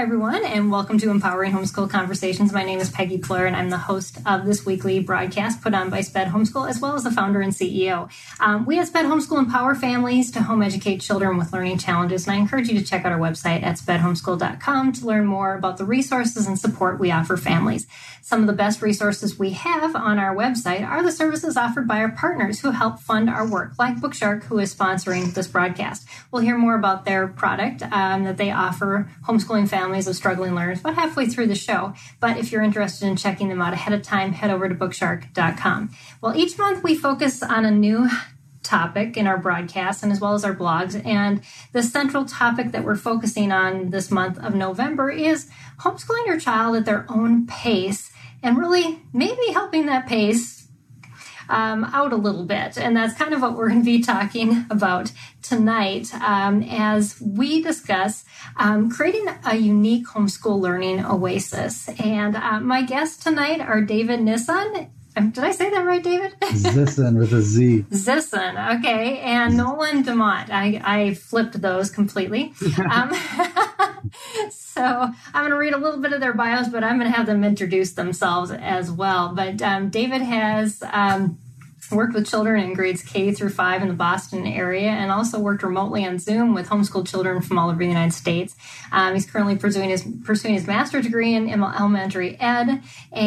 Hi, everyone, and welcome to Empowering Homeschool Conversations. My name is Peggy Plur, and I'm the host of this weekly broadcast put on by SPED Homeschool, as well as the founder and CEO. We at SPED Homeschool empower families to home educate children with learning challenges, and I encourage you to check out our website at spedhomeschool.com to learn more about the resources and support we offer families. Some of the best resources we have on our website are the services offered by our partners who help fund our work, like Bookshark, who is sponsoring this broadcast. We'll hear more about their product that they offer homeschooling families of struggling learners about halfway through the show. But if you're interested in checking them out ahead of time, head over to bookshark.com. Well, each month we focus on a new topic in our broadcast and as well as our blogs. And the central topic that we're focusing on this month of November is homeschooling your child at their own pace and really maybe helping that pace out a little bit. And that's kind of what we're going to be talking about tonight as we discuss creating a unique homeschool learning oasis. And my guests tonight are David Nissan. Did I say that right, David? Zisson with a Z. Zisson, okay. And Nolan DeMont. I flipped those completely. So I'm going to read a little bit of their bios, but I'm going to have them introduce themselves as well. But David has worked with children in grades K through 5 in the Boston area and also worked remotely on Zoom with homeschooled children from all over the United States. He's currently pursuing his master's degree in elementary ed,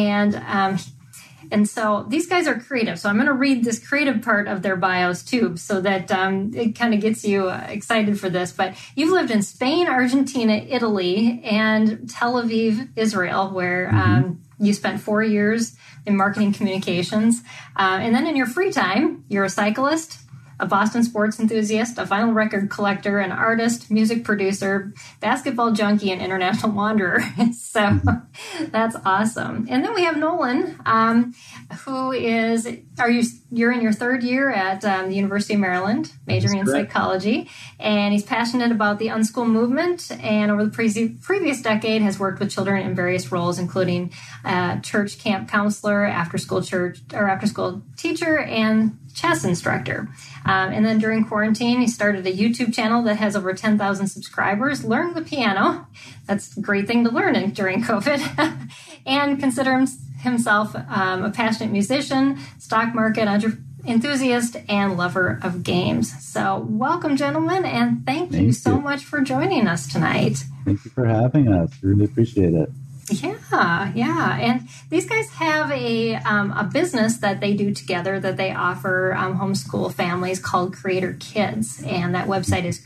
and so these guys are creative. So I'm going to read this creative part of their bios too, so that it kind of gets you excited for this. But you've lived in Spain, Argentina, Italy, and Tel Aviv, Israel, where you spent 4 years in marketing communications. And then in your free time, you're a cyclist, a Boston sports enthusiast, a vinyl record collector, an artist, music producer, basketball junkie, and international wanderer. So that's awesome. And then we have Nolan, who is, you're in your third year at the University of Maryland, majoring in psychology, and he's passionate about the unschool movement, and over the previous decade has worked with children in various roles, including church camp counselor, after-school teacher, and chess instructor. And then during quarantine, he started a YouTube channel that has over 10,000 subscribers, learned the piano. That's a great thing to learn during COVID. And consider himself a passionate musician, stock market enthusiast, and lover of games. So welcome, gentlemen, and thank you so much for joining us tonight. Thank you for having us. Really appreciate it. Yeah. And these guys have a business that they do together that they offer homeschool families called Creator Kids. And that website is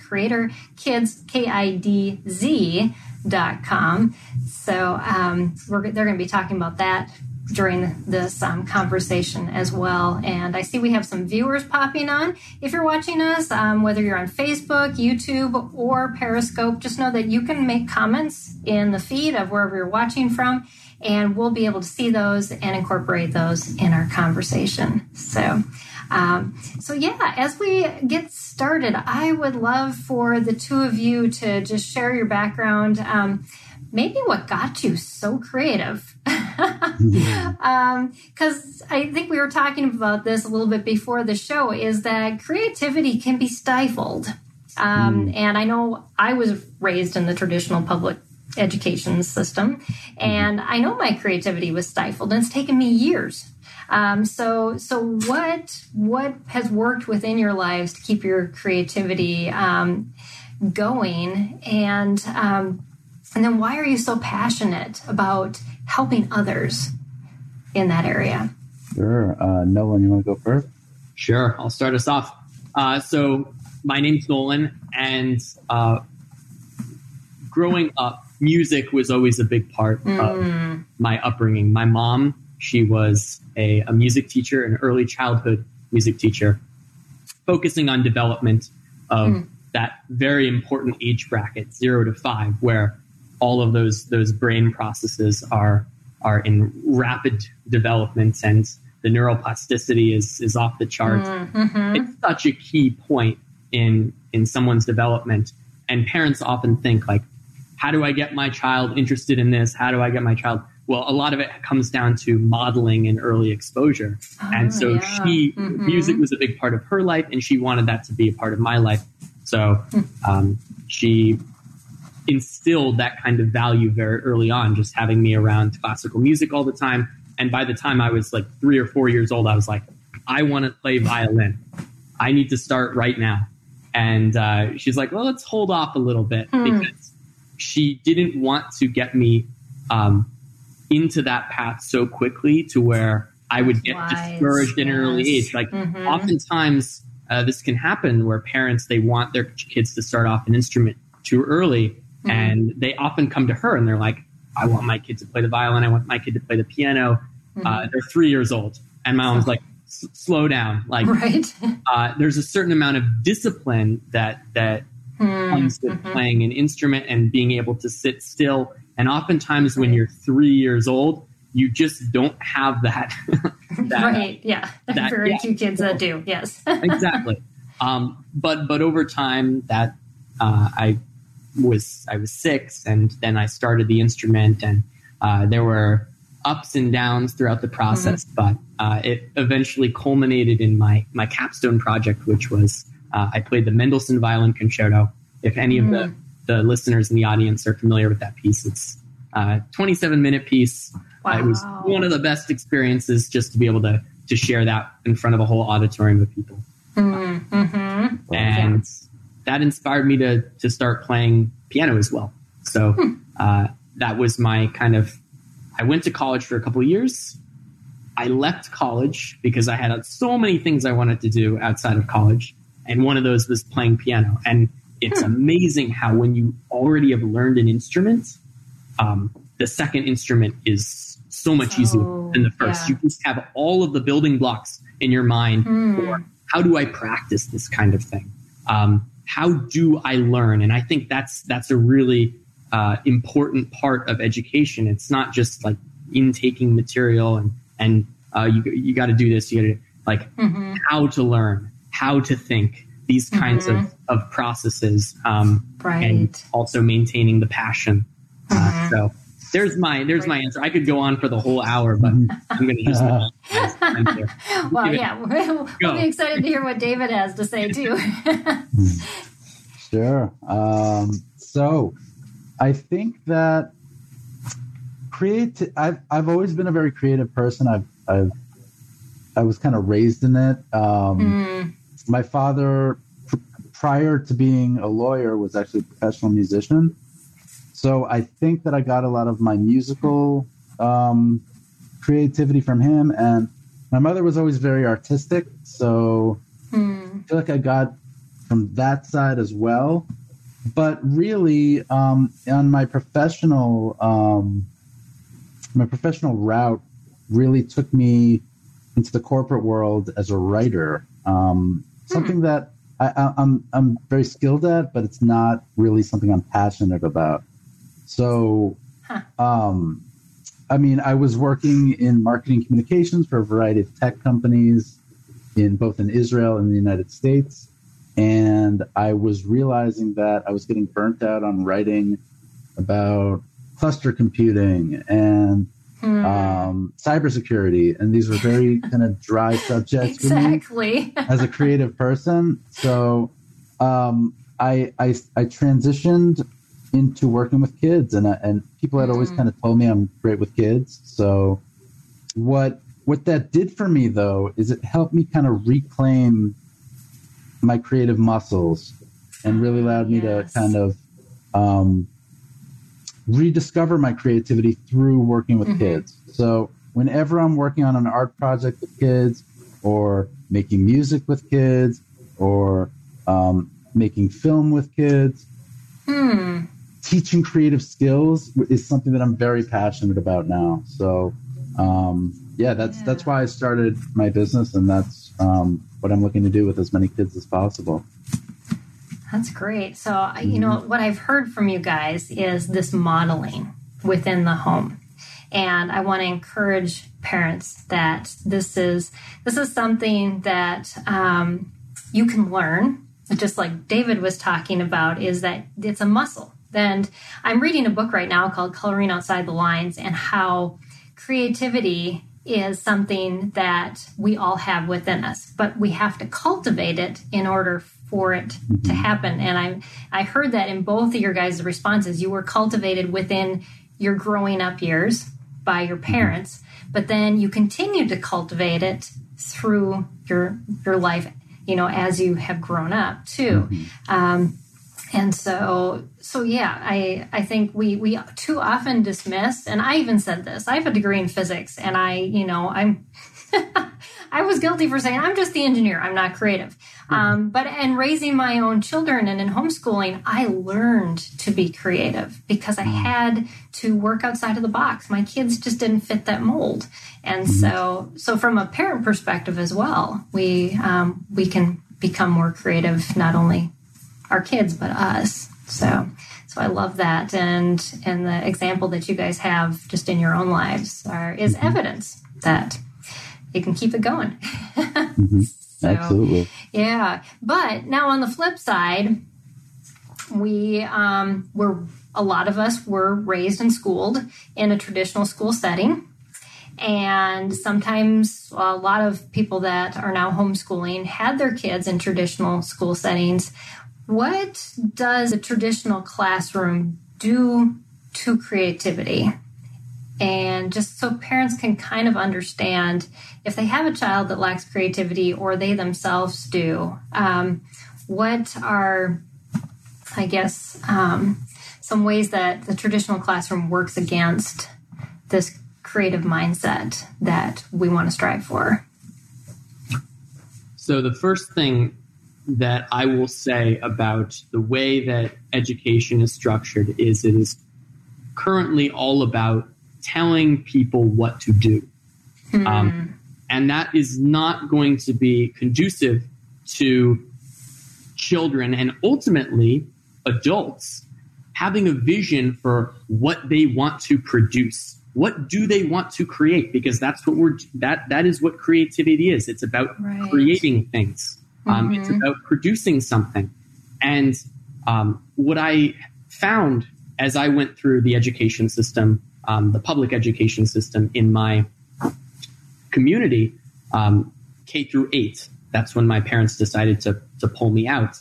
creatorkids.com. So they're going to be talking about that during this conversation as well. And I see we have some viewers popping on. If you're watching us, whether you're on Facebook, YouTube, or Periscope, just know that you can make comments in the feed of wherever you're watching from, and we'll be able to see those and incorporate those in our conversation. So yeah, as we get started, I would love for the two of you to just share your background, maybe what got you so creative. Because I think we were talking about this a little bit before the show, is that creativity can be stifled. And I know I was raised in the traditional public education system, and I know my creativity was stifled, and it's taken me years. So what has worked within your lives to keep your creativity going? And then why are you so passionate about helping others in that area? Sure. Nolan, you want to go first? Sure. I'll start us off. So my name's Nolan, and growing up, music was always a big part of my upbringing. My mom, she was a music teacher, an early childhood music teacher, focusing on development of that very important age bracket, 0 to 5, where all of those brain processes are in rapid development, and the neuroplasticity is off the charts. It's such a key point in someone's development. And parents often think, like, how do I get my child interested in this? How do I get my child? Well, a lot of it comes down to modeling and early exposure. And so music was a big part of her life, and she wanted that to be a part of my life. So she instilled that kind of value very early on, just having me around classical music all the time. And by the time I was like 3 or 4 years old, I was like, I want to play violin. I need to start right now. And she's like, well, let's hold off a little bit, because she didn't want to get me into that path so quickly to where I would get discouraged in an early age. Like oftentimes this can happen where parents, they want their kids to start off an instrument too early. And they often come to her and they're like, I want my kid to play the violin. I want my kid to play the piano. They're 3 years old. And my mom's like, slow down. Like, there's a certain amount of discipline that comes with playing an instrument and being able to sit still. And oftentimes when you're 3 years old, you just don't have that. Right. Yeah. Very few kids that do. Yes. Exactly. But over time that, I was 6, and then I started the instrument, and there were ups and downs throughout the process, but it eventually culminated in my capstone project, which was I played the Mendelssohn Violin Concerto. If any of the listeners in the audience are familiar with that piece, it's a 27-minute piece. It was one of the best experiences just to be able to share that in front of a whole auditorium of people. And that inspired me to start playing piano as well. So that was my kind of, I went to college for a couple of years. I left college because I had so many things I wanted to do outside of college. And one of those was playing piano. And it's amazing how when you already have learned an instrument, the second instrument is so much easier than the first. You just have all of the building blocks in your mind for how do I practice this kind of thing? How do I learn? And I think that's a really important part of education. It's not just like intaking material and you got to do this. You got to like how to learn, how to think, these kinds of processes, and also maintaining the passion. So there's my answer. I could go on for the whole hour, but I'm going to just. Well, we'll be excited to hear what David has to say too. Sure. So I think that I've always been a very creative person. I was kind of raised in it. My father, prior to being a lawyer, was actually a professional musician. So I think that I got a lot of my musical creativity from him. And my mother was always very artistic. So I feel like I got from that side as well. But really, on my professional route really took me into the corporate world as a writer. Something that I'm very skilled at, but it's not really something I'm passionate about. So, I mean, I was working in marketing communications for a variety of tech companies both in Israel and the United States. And I was realizing that I was getting burnt out on writing about cluster computing and cybersecurity. And these were very kind of dry subjects for me as a creative person. So I transitioned into working with kids, and people had always kind of told me I'm great with kids. So what that did for me, though, is it helped me kind of reclaim my creative muscles and really allowed me to kind of rediscover my creativity through working with kids. So whenever I'm working on an art project with kids, or making music with kids, or making film with kids, teaching creative skills is something that I'm very passionate about now. So that's why I started my business, and that's what I'm looking to do with as many kids as possible. That's great. So, you know, what I've heard from you guys is this modeling within the home. And I want to encourage parents that this is something that you can learn, just like David was talking about, is that it's a muscle. And I'm reading a book right now called Coloring Outside the Lines, and how creativity is something that we all have within us, but we have to cultivate it in order for it to happen. And I heard that in both of your guys' responses. You were cultivated within your growing up years by your parents, but then you continue to cultivate it through your life, as you have grown up too. And so yeah, I think we too often dismiss, and I even said this, I have a degree in physics, and I'm I was guilty for saying I'm just the engineer, I'm not creative. But in raising my own children and in homeschooling, I learned to be creative because I had to work outside of the box. My kids just didn't fit that mold. And so from a parent perspective as well, we can become more creative, not only our kids, but us. So I love that. And the example that you guys have just in your own lives is evidence that you can keep it going. Absolutely. Yeah. But now on the flip side, a lot of us were raised and schooled in a traditional school setting. And sometimes a lot of people that are now homeschooling had their kids in traditional school settings. What does a traditional classroom do to creativity? And just so parents can kind of understand if they have a child that lacks creativity or they themselves do, what are, I guess, some ways that the traditional classroom works against this creative mindset that we want to strive for? So the first thing that I will say about the way that education is structured is it is currently all about telling people what to do. And that is not going to be conducive to children and ultimately adults having a vision for what they want to produce. What do they want to create? Because that's what that is what creativity is. It's about creating things. It's about producing something. And what I found as I went through the education system, the public education system in my community, K through 8, that's when my parents decided to pull me out,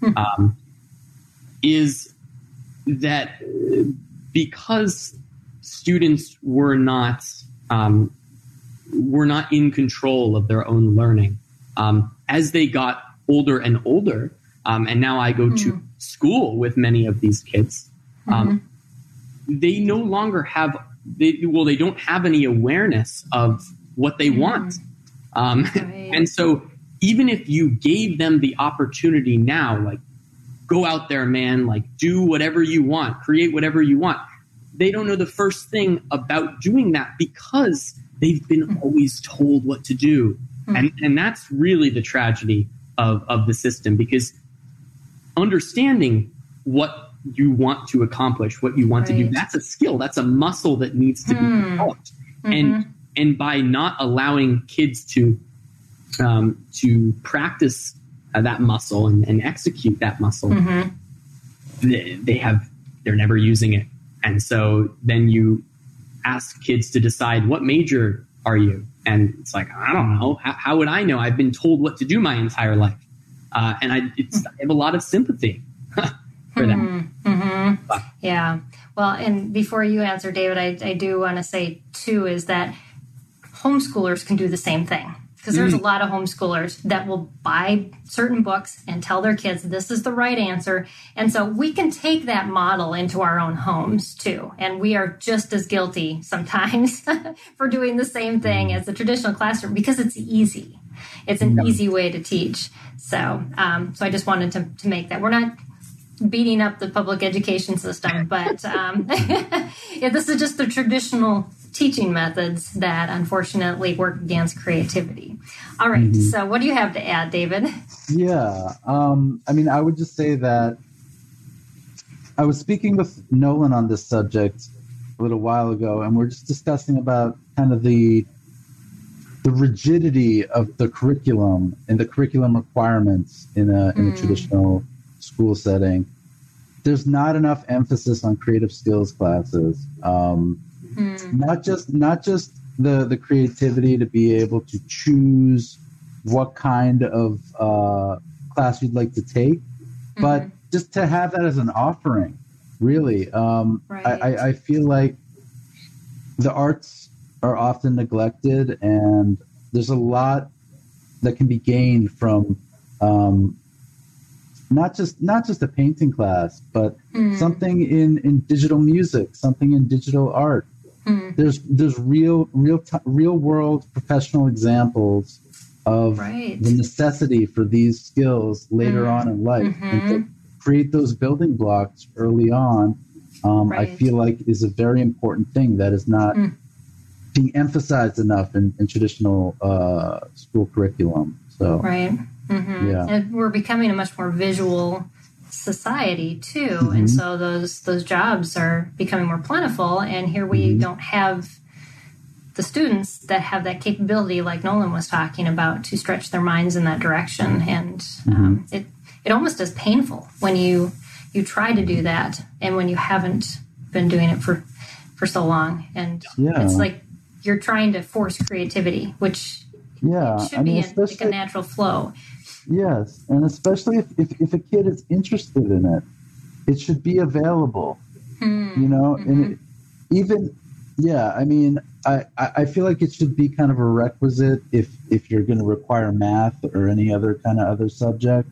is that because students were not in control of their own learning, as they got older and older, and now I go to school with many of these kids, they no longer have, they don't have any awareness of what they want. And so even if you gave them the opportunity now, like, go out there, man, like, do whatever you want, create whatever you want, they don't know the first thing about doing that because they've been always told what to do. And that's really the tragedy of the system, because understanding what you want to accomplish, what you want to do, that's a skill, that's a muscle that needs to be developed. And by not allowing kids to practice that muscle and execute that muscle, they're never using it. And so then you ask kids to decide, what major are you? And it's like, I don't know. How would I know? I've been told what to do my entire life. And I have a lot of sympathy for that. Yeah. Well, and before you answer, David, I do want to say, too, is that homeschoolers can do the same thing. Because there's a lot of homeschoolers that will buy certain books and tell their kids this is the right answer. And so we can take that model into our own homes, too. And we are just as guilty sometimes for doing the same thing as the traditional classroom because it's easy. It's an easy way to teach. So I just wanted to make that. We're not beating up the public education system, but this is just the traditional teaching methods that unfortunately work against creativity. All right. So what do you have to add, David? Yeah. I would just say that I was speaking with Nolan on this subject a little while ago, and we're just discussing about kind of the rigidity of the curriculum and the curriculum requirements in a traditional school setting. There's not enough emphasis on creative skills classes. Not just the creativity to be able to choose what kind of class you'd like to take, but just to have that as an offering, really. I feel like the arts are often neglected, and there's a lot that can be gained from not just a painting class, but something in digital music, something in digital art. There's real world professional examples of the necessity for these skills later on in life, and to create those building blocks early on. I feel like is a very important thing that is not being emphasized enough in traditional school curriculum. So and we're becoming a much more visual society too, and so those jobs are becoming more plentiful, and here we don't have the students that have that capability, like Nolan was talking about, to stretch their minds in that direction. And it almost is painful when you try to do that, and when you haven't been doing it for so long, and it's like you're trying to force creativity, which should be like a natural flow. Yes, and especially if a kid is interested in it, it should be available. And I feel like it should be kind of a requisite if you're going to require math or any other kind of other subject,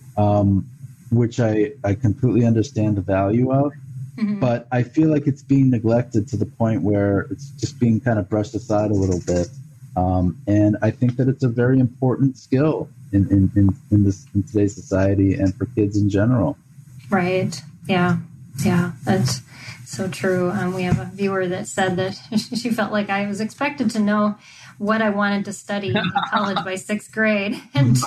which I completely understand the value of. But I feel like it's being neglected to the point where it's just being kind of brushed aside a little bit. And I think that it's a very important skill in today's society and for kids in general. Right. Yeah. That's so true. We have a viewer that said that she felt like I was expected to know what I wanted to study in college by 6th grade. And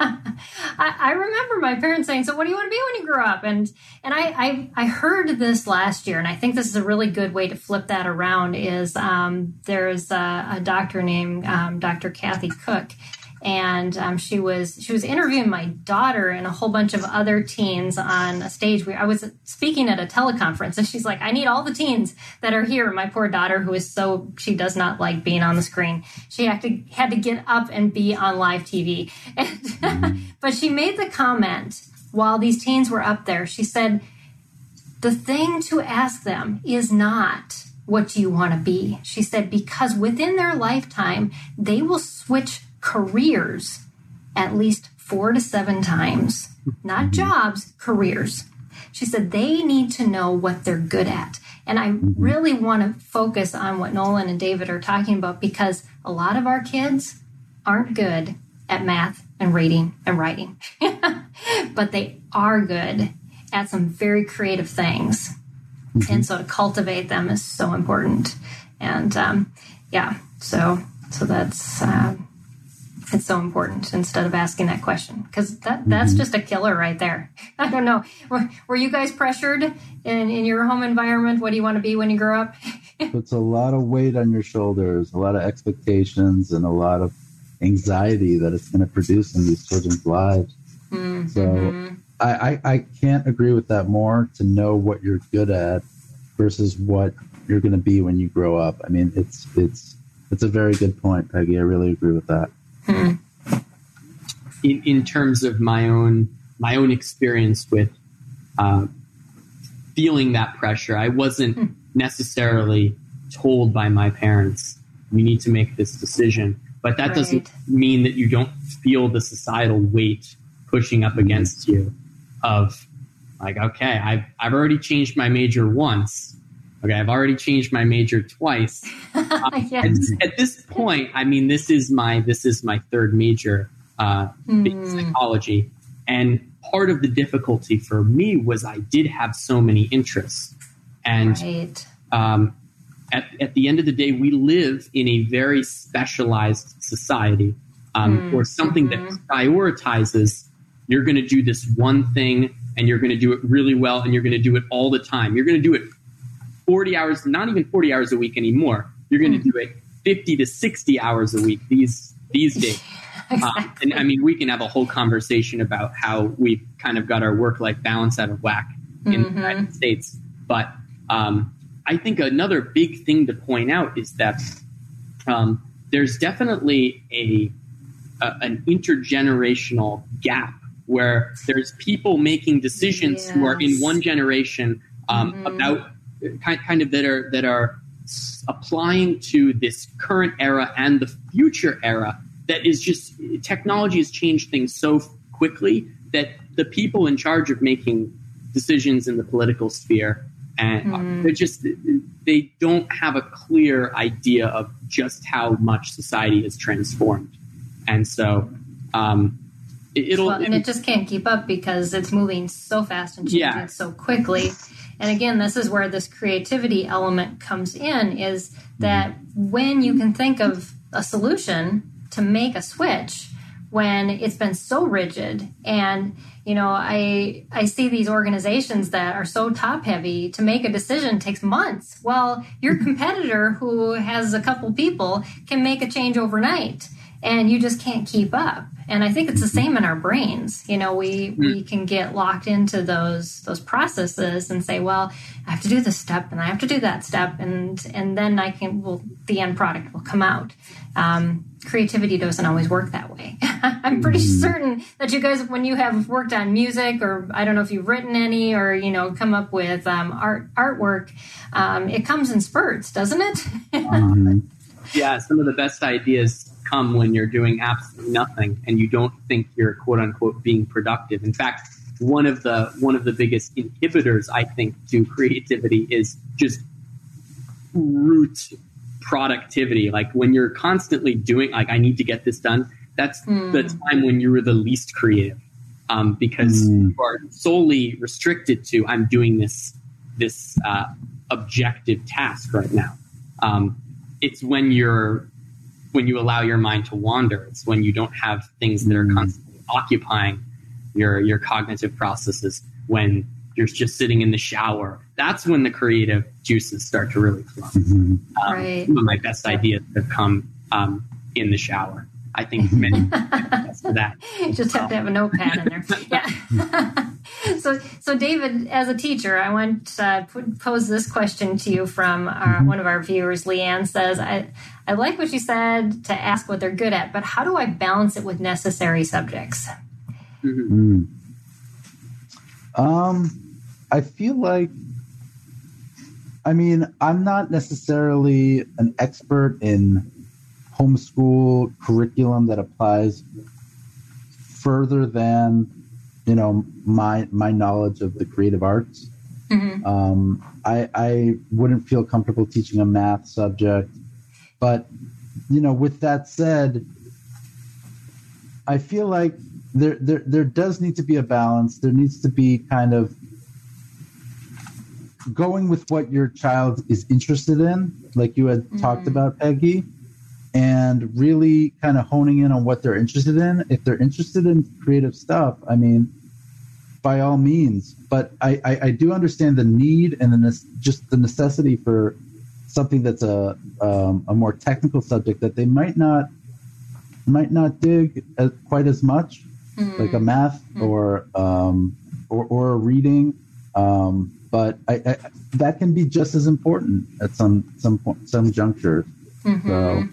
I remember my parents saying, "So what do you want to be when you grow up?" And I heard this last year, and I think this is a really good way to flip that around, is there's a doctor named Dr. Kathy Cook. And she was interviewing my daughter and a whole bunch of other teens on a stage. I was speaking at a teleconference, and she's like, "I need all the teens that are here." My poor daughter, she does not like being on the screen. She had to get up and be on live TV. But she made the comment while these teens were up there. She said, "The thing to ask them is not, what do you want to be?" She said, because within their lifetime, they will switch careers at least 4 to 7 times. Not jobs, careers. She said they need to know what they're good at. And I really want to focus on what Nolan and David are talking about, because a lot of our kids aren't good at math and reading and writing. But they are good at some very creative things. And so to cultivate them is so important. And so that's it's so important, instead of asking that question, because that's just a killer right there. I don't know. Were you guys pressured in your home environment? What do you want to be when you grow up? Puts a lot of weight on your shoulders, a lot of expectations, and a lot of anxiety that it's going to produce in these children's lives. So I can't agree with that more, to know what you're good at versus what you're going to be when you grow up. I mean, it's a very good point, Peggy. I really agree with that. In terms of my own experience with feeling that pressure, I wasn't necessarily told by my parents, "You need to make this decision." But that doesn't mean that you don't feel the societal weight pushing up against you of, like, okay, I've already changed my major once. Okay, I've already changed my major twice. At this point, I mean, this is my 3rd major, in psychology. And part of the difficulty for me was I did have so many interests. And at the end of the day, we live in a very specialized society, or something that prioritizes, you're going to do this one thing, and you're going to do it really well, and you're going to do it all the time. You're going to do it 40 hours, not even 40 hours a week anymore. You're going to do it 50 to 60 hours a week these days. Exactly. And I mean, we can have a whole conversation about how we've kind of got our work-life balance out of whack in the United States. But I think another big thing to point out is that there's definitely an intergenerational gap where there's people making decisions who are in one generation about kind of that are applying to this current era and the future era. That is just, technology has changed things so quickly that the people in charge of making decisions in the political sphere, and they don't have a clear idea of just how much society has transformed. And so it just can't keep up because it's moving so fast and changing so quickly. And again, this is where this creativity element comes in, is that when you can think of a solution to make a switch when it's been so rigid. And, I see these organizations that are so top heavy, to make a decision takes months. Well, your competitor who has a couple people can make a change overnight, and you just can't keep up. And I think it's the same in our brains. We can get locked into those processes and say, well, I have to do this step and I have to do that step, and then the end product will come out. Creativity doesn't always work that way. I'm pretty certain that you guys, when you have worked on music, or I don't know if you've written any, or come up with artwork, it comes in spurts, doesn't it? Yeah, some of the best ideas come when you're doing absolutely nothing and you don't think you're quote unquote being productive. In fact, one of the biggest inhibitors, I think, to creativity is just root productivity. Like when you're constantly doing, like, I need to get this done, that's the time when you were the least creative, because you are solely restricted to, I'm doing this objective task right now. It's when you allow your mind to wander. It's when you don't have things that are constantly occupying your cognitive processes. When you're just sitting in the shower, that's when the creative juices start to really flow. Right. Some of my best ideas have come in the shower. I think many for that. You just have to have a notepad in there. Yeah. So David, as a teacher, I want to pose this question to you from one of our viewers. Leanne says, I like what you said to ask what they're good at, but how do I balance it with necessary subjects? I feel like, I'm not necessarily an expert in homeschool curriculum that applies further than, my knowledge of the creative arts. I wouldn't feel comfortable teaching a math subject, but, with that said, I feel like there does need to be a balance. There needs to be kind of going with what your child is interested in, like you had talked about, Peggy, and really kind of honing in on what they're interested in. If they're interested in creative stuff, by all means. But I do understand the need and just the necessity for something that's a more technical subject that they might not dig quite as much, like a math or a reading. But I that can be just as important at some junctures. So,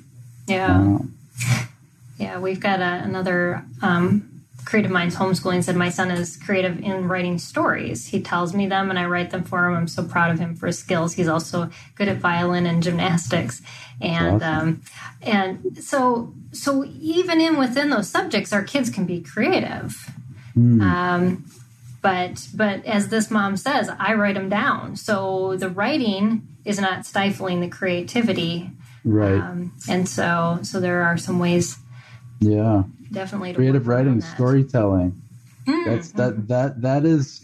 yeah, we've got another Creative Minds Homeschooling said, my son is creative in writing stories. He tells me them and I write them for him. I'm so proud of him for his skills. He's also good at violin and gymnastics. And awesome. And so even within those subjects, our kids can be creative. But as this mom says, I write them down. So the writing is not stifling the creativity. Right. And so there are some ways. Yeah. Definitely. Creative writing, storytelling. That is,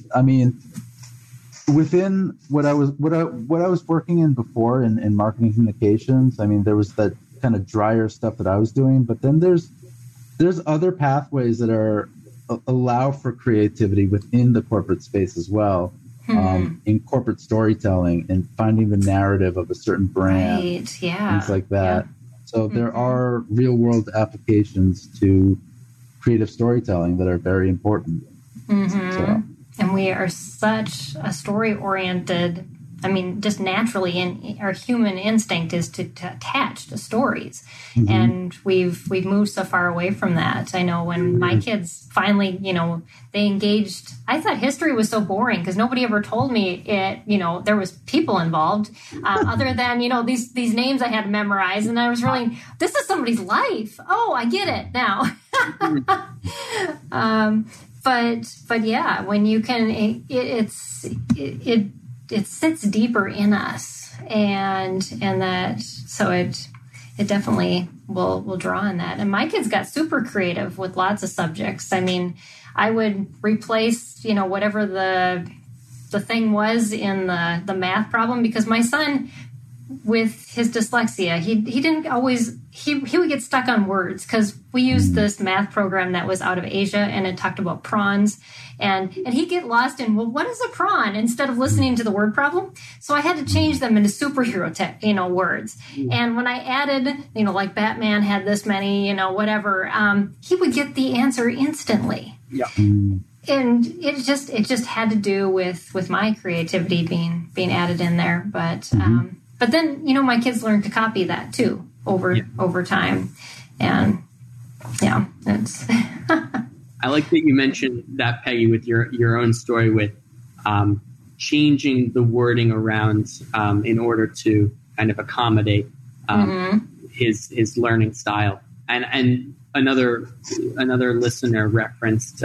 within what I was working in before in marketing communications, there was that kind of drier stuff that I was doing, but then there's other pathways that allow for creativity within the corporate space as well. In corporate storytelling and finding the narrative of a certain brand, right, yeah, things like that. Yeah. So there are real world applications to creative storytelling that are very important. And we are such a story oriented I mean, just naturally, in our human instinct is to attach to stories, Mm-hmm. and we've moved so far away from that. I know when my kids finally, they engaged. I thought history was so boring because nobody ever told me it. There was people involved, other than these names I had to memorize, and I was really, this is somebody's life. Oh, I get it now. But yeah, when you can, it sits deeper in us, and that, so it definitely will draw on that. And my kids got super creative with lots of subjects. I mean, I would replace, whatever the thing was in the math problem, because my son, with his dyslexia, he didn't always, he would get stuck on words, because we used this math program that was out of Asia, and it talked about prawns, and he'd get lost in, well, what is a prawn, instead of listening to the word problem. So I had to change them into superhero words. And when I added, like Batman had this many, whatever, he would get the answer instantly. Yeah. And it just had to do with my creativity being added in there. But but then, my kids learned to copy that too over time. And yeah, it's I like that you mentioned that, Peggy, with your own story with changing the wording around in order to kind of accommodate his learning style. And another listener referenced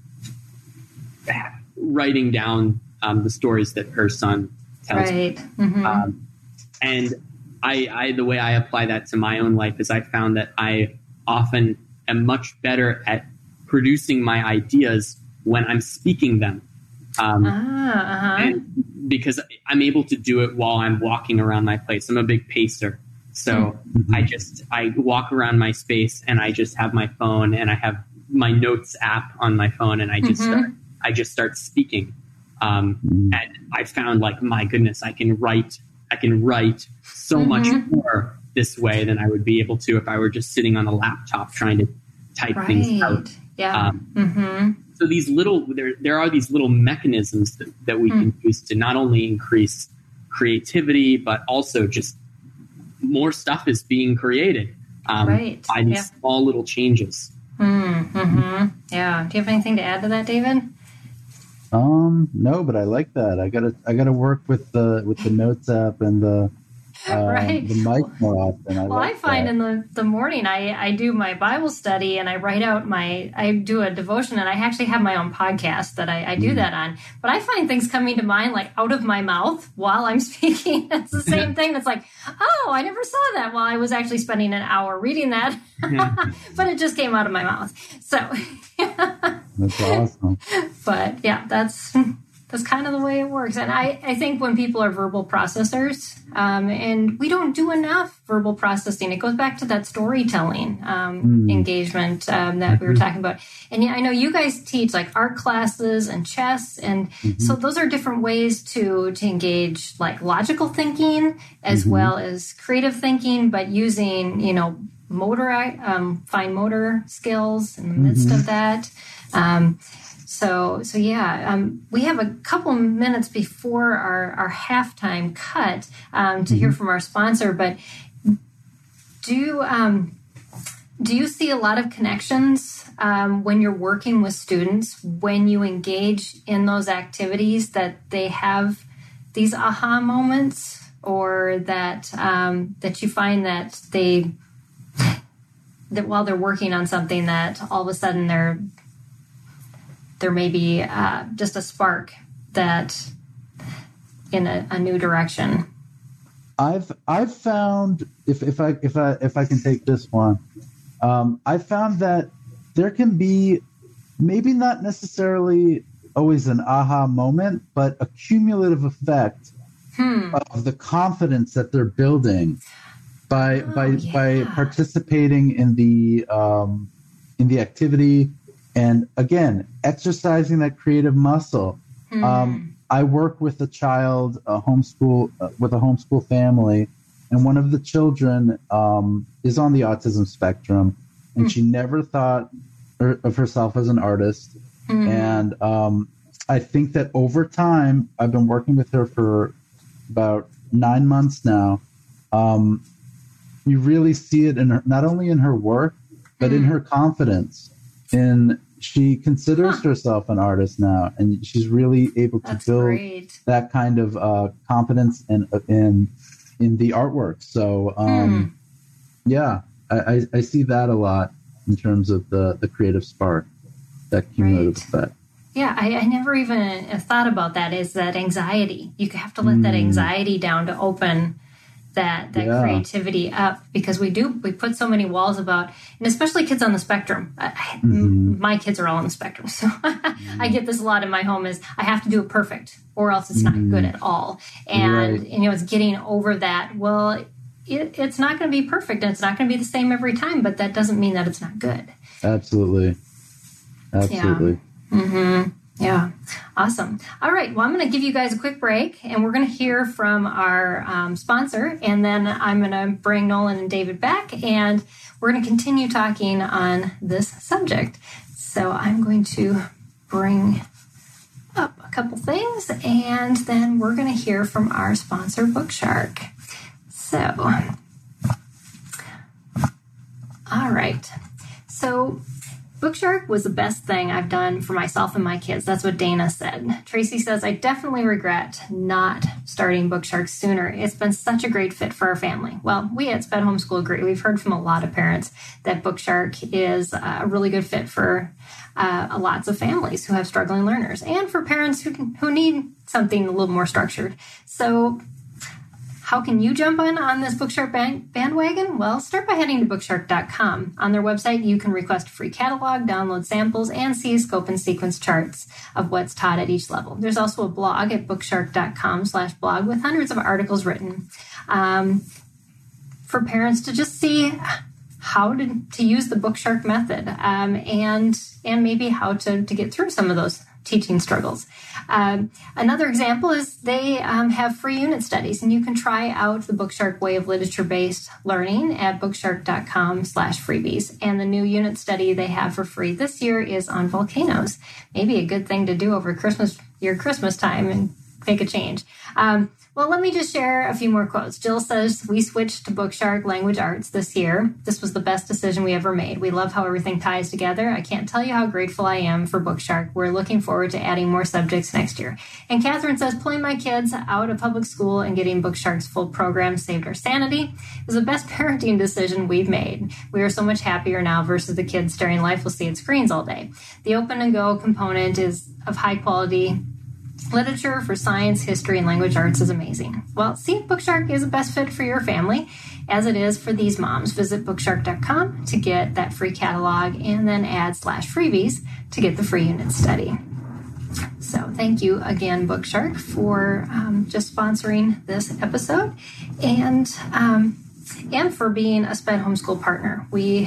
writing down the stories that her son tells. Right. Mm-hmm. And I the way I apply that to my own life is I found that I often am much better at producing my ideas when I'm speaking them. And because I'm able to do it while I'm walking around my place. I'm a big pacer. So I walk around my space, and I just have my phone, and I have my notes app on my phone, and I just start speaking. And I found, like, my goodness, I can write so much more this way than I would be able to if I were just sitting on a laptop trying to type things out. Yeah. So these there are these little mechanisms that we can use to not only increase creativity, but also just more stuff is being created by these small little changes. Yeah. Do you have anything to add to that, David? No, but I like that. I gotta work with the notes app and the mic more often. I find in the morning I do my Bible study, and I write out I do a devotion, and I actually have my own podcast that I do that on. But I find things coming to mind, like, out of my mouth while I'm speaking. It's the same thing. It's like, oh, I never saw that while I was actually spending an hour reading that. But it just came out of my mouth. So that's awesome. But yeah, that's kind of the way it works. And I think when people are verbal processors, and we don't do enough verbal processing, it goes back to that storytelling engagement that we were talking about. And yeah, I know you guys teach, like, art classes and chess, and so those are different ways to engage, like, logical thinking as well as creative thinking, but using, fine motor skills in the midst of that. So yeah, we have a couple minutes before our halftime cut to hear from our sponsor. But do you see a lot of connections when you're working with students, when you engage in those activities, that they have these aha moments, or that you find that that while they're working on something, that all of a sudden there may be just a spark that in a new direction? I've found, if I can take this one, I've found that there can be maybe not necessarily always an aha moment, but a cumulative effect of the confidence that they're building by participating in the activity. And again, exercising that creative muscle. I work with a child, with a homeschool family, and one of the children is on the autism spectrum, and she never thought of herself as an artist. And I think that over time, I've been working with her for about 9 months now, you really see it in her, not only in her work, but in her confidence. And she considers herself an artist now, and she's really able to build that kind of confidence in the artwork. So, yeah, I see that a lot in terms of the creative spark, that cumulative effect. Yeah, I never even thought about that. Is that anxiety? You have to let that anxiety down to open that creativity up, because we put so many walls about, and especially kids on the spectrum. My kids are all on the spectrum, so I get this a lot in my home, is I have to do it perfect or else it's not good at all. And it's getting over that. Well, it's not going to be perfect and it's not going to be the same every time, but that doesn't mean that it's not good. Absolutely. Yeah. Awesome. All right. Well, I'm going to give you guys a quick break, and we're going to hear from our sponsor, and then I'm going to bring Nolan and David back, and we're going to continue talking on this subject. So I'm going to bring up a couple things, and then we're going to hear from our sponsor, Bookshark. So, all right. So, Bookshark was the best thing I've done for myself and my kids. That's what Dana said. Tracy says, I definitely regret not starting Bookshark sooner. It's been such a great fit for our family. Well, we at Sped Homeschool agree. We've heard from a lot of parents that Bookshark is a really good fit for lots of families who have struggling learners, and for parents who need something a little more structured. So, how can you jump on this Bookshark bandwagon? Well, start by heading to bookshark.com. On their website, you can request a free catalog, download samples, and see scope and sequence charts of what's taught at each level. There's also a blog at bookshark.com/blog with hundreds of articles written for parents to just see how to use the Bookshark method, and maybe how to get through some of those teaching struggles. Another example is they have free unit studies, and you can try out the Bookshark way of literature-based learning at bookshark.com/freebies. And the new unit study they have for free this year is on volcanoes. Maybe a good thing to do over your Christmas time and make a change. Well, let me just share a few more quotes. Jill says, we switched to Bookshark Language Arts this year. This was the best decision we ever made. We love how everything ties together. I can't tell you how grateful I am for Bookshark. We're looking forward to adding more subjects next year. And Catherine says, pulling my kids out of public school and getting Bookshark's full program saved our sanity. It was the best parenting decision we've made. We are so much happier now versus the kids staring lifelessly at screens all day. The open and go component is of high quality literature for science, history, and language arts is amazing. Well, see if Bookshark is the best fit for your family, as it is for these moms. Visit bookshark.com to get that free catalog, and then add /freebies to get the free unit study. So thank you again, Bookshark, for just sponsoring this episode, and for being a Sped Homeschool partner.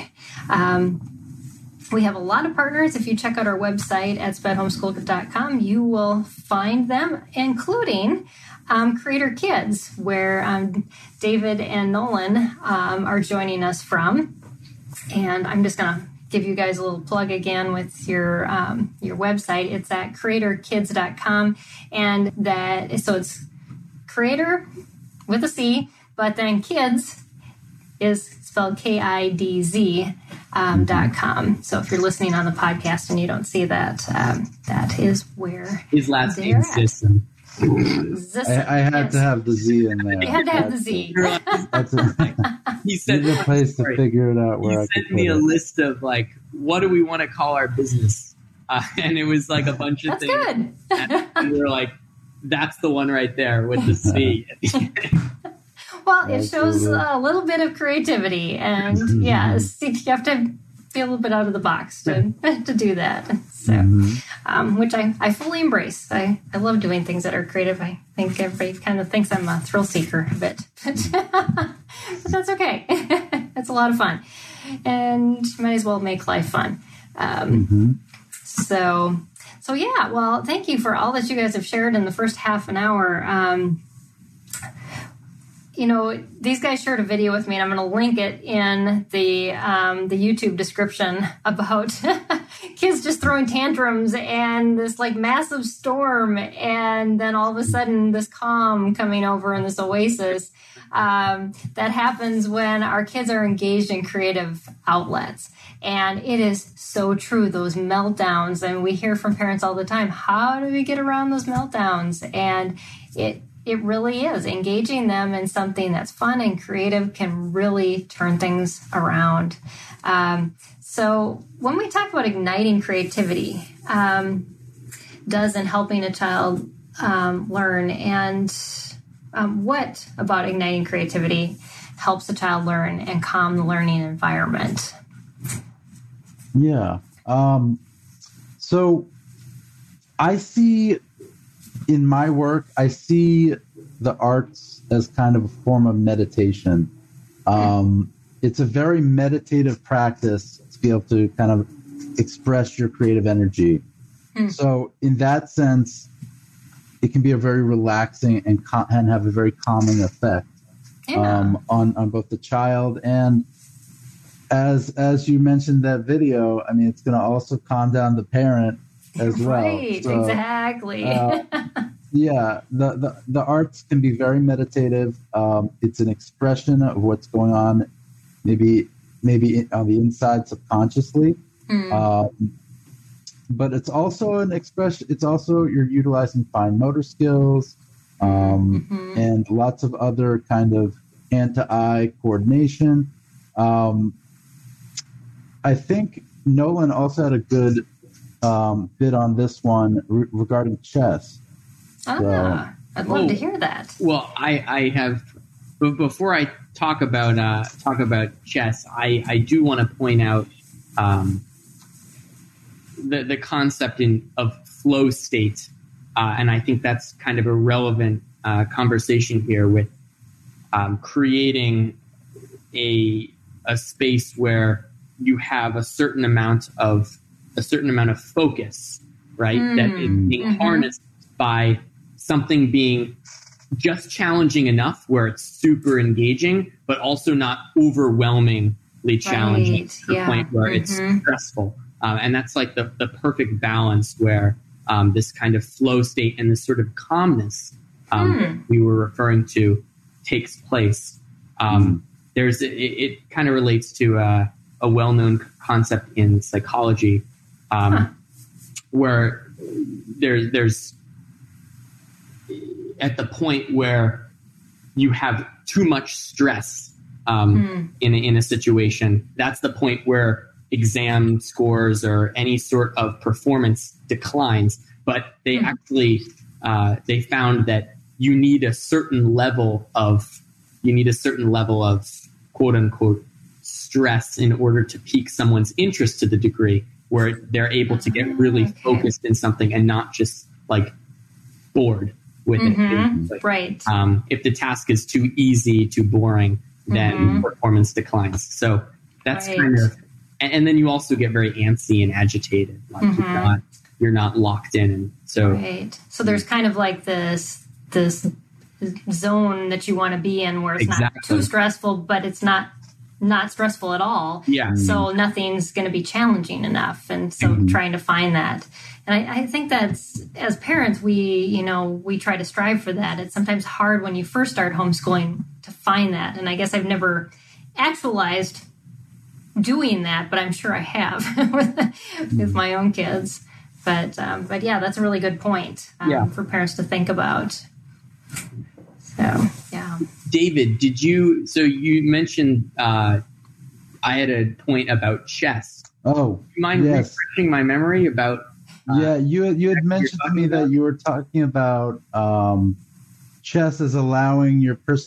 We have a lot of partners. If you check out our website at spedhomeschool.com, you will find them, including Creator Kids, where David and Nolan are joining us from. And I'm just going to give you guys a little plug again with your website. It's at creatorkids.com, and so it's Creator with a C, but then Kids is spelled KIDZ.com. So if you're listening on the podcast and you don't see that, that is where his last name Sisson. I had to have the Z in there. You had to have the Z. He said a place to figure it out. Where he sent me a list of what do we want to call our business, and it was like a bunch of things. Good. And we were like, that's the one right there with the C. Well, it shows a little bit of creativity, and you have to be a little bit out of the box to do that. So, which I fully embrace. I love doing things that are creative. I think everybody kind of thinks I'm a thrill seeker a bit, but that's okay. It's a lot of fun, and might as well make life fun. So yeah. Well, thank you for all that you guys have shared in the first half an hour. these guys shared a video with me, and I'm going to link it in the YouTube description about kids just throwing tantrums and this like massive storm, and then all of a sudden this calm coming over in this oasis. That happens when our kids are engaged in creative outlets. And it is so true, those meltdowns. And we hear from parents all the time, how do we get around those meltdowns? And it really is. Engaging them in something that's fun and creative can really turn things around. So when we talk about igniting creativity, does in helping a child learn, and what about igniting creativity helps a child learn and calm the learning environment? Yeah. So I see in my work, I see the arts as kind of a form of meditation. It's a very meditative practice to be able to kind of express your creative energy. So in that sense, it can be a very relaxing and have a very calming effect on both the child. And as you mentioned that video, I mean, it's going to also calm down the parent as well. Right, so, exactly. Yeah, the arts can be very meditative. It's an expression of what's going on, maybe on the inside subconsciously. But it's also an expression. It's also you're utilizing fine motor skills and lots of other kind of hand-to-eye coordination. I think Nolan also had a good bit on this one regarding chess. I'd love to hear that. Well, I have. But before I talk about chess, I do want to point out the concept of flow state, and I think that's kind of a relevant conversation here with creating a space where you have a certain amount of focus, right? That is being harnessed by something being just challenging enough where it's super engaging, but also not overwhelmingly challenging to the point where it's stressful. And that's like the perfect balance where this kind of flow state and this sort of calmness we were referring to takes place. It kind of relates to a well-known concept in psychology where there's at the point where you have too much stress in a situation, that's the point where exam scores or any sort of performance declines. But they actually they found that you need a certain level of quote unquote stress in order to pique someone's interest to the degree where they're able to get really focused in something and not just like bored with it. Right. If the task is too easy, too boring, then performance declines. So that's kind of, and then you also get very antsy and agitated. Like you're not locked in. And so, so there's kind of like this zone that you want to be in where it's not too stressful, but it's not stressful at all. Yeah. So nothing's going to be challenging enough. And so trying to find that. And I think that's, as parents, we try to strive for that. It's sometimes hard when you first start homeschooling to find that. And I guess I've never actualized doing that, but I'm sure I have with my own kids. But yeah, that's a really good point for parents to think about. So, yeah. David, you mentioned I had a point about chess. Oh, do you mind refreshing my memory about? You had mentioned to me that you were talking about chess as allowing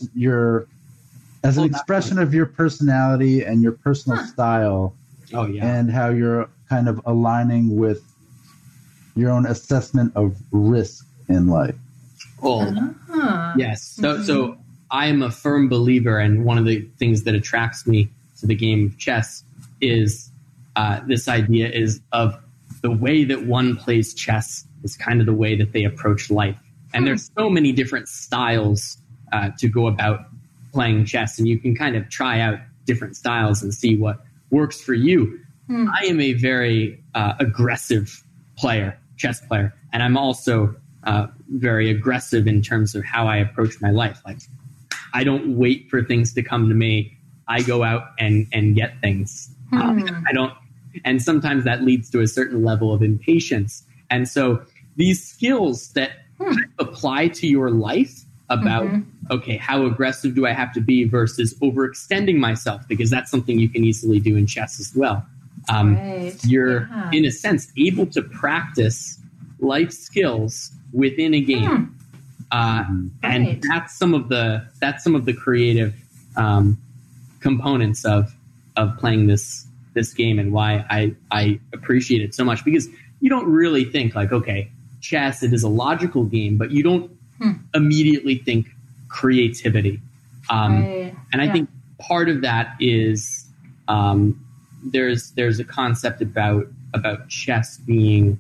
as an expression of your personality and your personal style. Oh, yeah. And how you're kind of aligning with your own assessment of risk in life. Oh, yes. So I am a firm believer, and one of the things that attracts me to the game of chess is this idea of the way that one plays chess is kind of the way that they approach life. And there's so many different styles to go about playing chess, and you can kind of try out different styles and see what works for you. I am a very aggressive chess player, and I'm also very aggressive in terms of how I approach my life. Like, I don't wait for things to come to me. I go out and get things. I don't, and sometimes that leads to a certain level of impatience. And so these skills that apply to your life about, okay, how aggressive do I have to be versus overextending myself? Because that's something you can easily do in chess as well. You're, in a sense, able to practice life skills within a game. And that's some of the creative components of playing this game, and why I appreciate it so much, because you don't really think like, okay, chess, it is a logical game, but you don't immediately think creativity. And I think part of that is there's a concept about chess being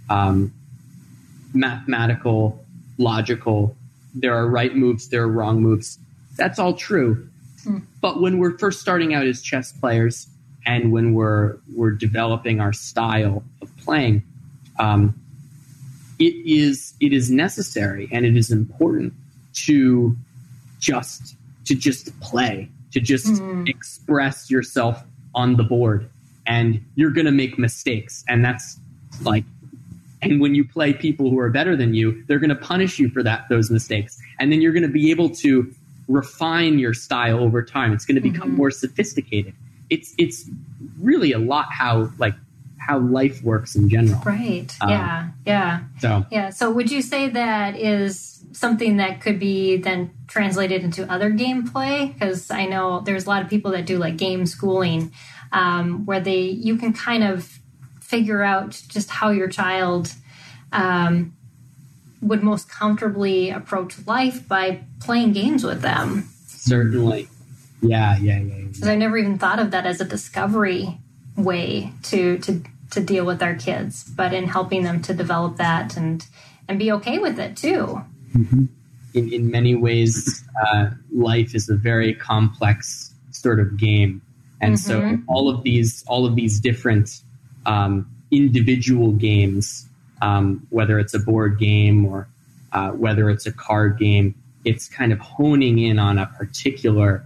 mathematical, logical. There are right moves, there are wrong moves. That's all true. But when we're first starting out as chess players, and when we're developing our style of playing, it is necessary and it is important to just play, to just express yourself on the board. And you're going to make mistakes, and that's like, and when you play people who are better than you, they're going to punish you for those mistakes, and then you're going to be able to refine your style over time. It's going to become more sophisticated. It's really a lot how life works in general. Right. So would you say that is something that could be then translated into other gameplay? Because I know there's a lot of people that do like game schooling, where you can kind of figure out just how your child would most comfortably approach life by playing games with them. Certainly. Yeah. Because I never even thought of that as a discovery way to deal with our kids, but in helping them to develop that and be okay with it too. In many ways, life is a very complex sort of game, and so all of these different individual games, whether it's a board game or whether it's a card game, it's kind of honing in on a particular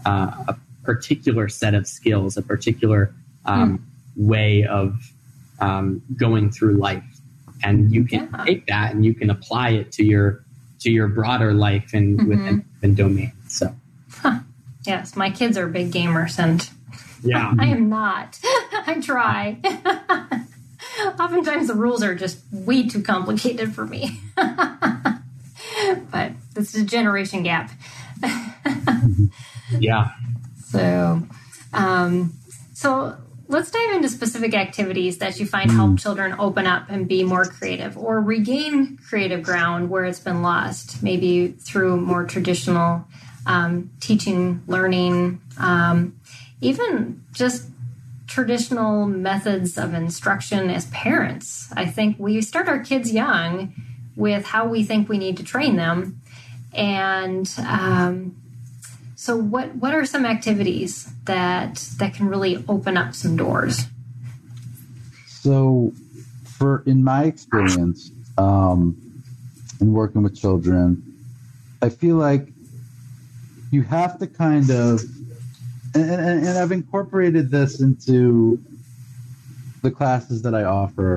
set of skills, a particular way of going through life, and you can take that and you can apply it to your broader life and within domain. So, yes, my kids are big gamers, and yeah, I am not. I try. Oftentimes the rules are just way too complicated for me, but this is a generation gap. Yeah. So let's dive into specific activities that you find help children open up and be more creative or regain creative ground where it's been lost, maybe through more traditional teaching, learning, even just traditional methods of instruction as parents. I think we start our kids young with how we think we need to train them. And so what are some activities that can really open up some doors? So in my experience, in working with children, I feel like you have to kind of, and I've incorporated this into the classes that I offer,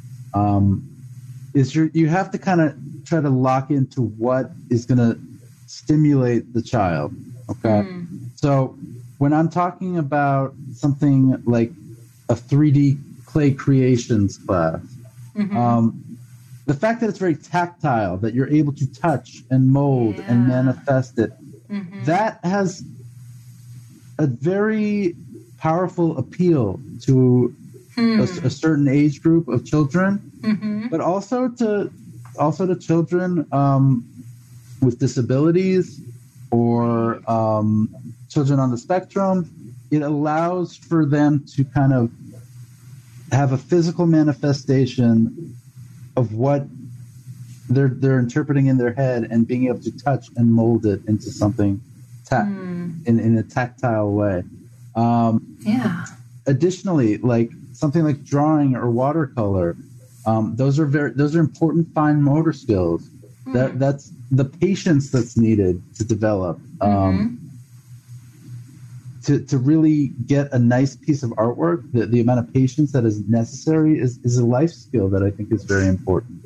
you have to kind of try to lock into what is going to stimulate the child. Okay. So when I'm talking about something like a 3D clay creations class, the fact that it's very tactile, that you're able to touch and mold and manifest it, that has a very powerful appeal to a certain age group of children, but also to children with disabilities or children on the spectrum. It allows for them to kind of have a physical manifestation of what they're interpreting in their head and being able to touch and mold it into something in a tactile way. Additionally, like something like drawing or watercolor, those are important fine motor skills. That's the patience that's needed to develop. To really get a nice piece of artwork, the amount of patience that is necessary is a life skill that I think is very important.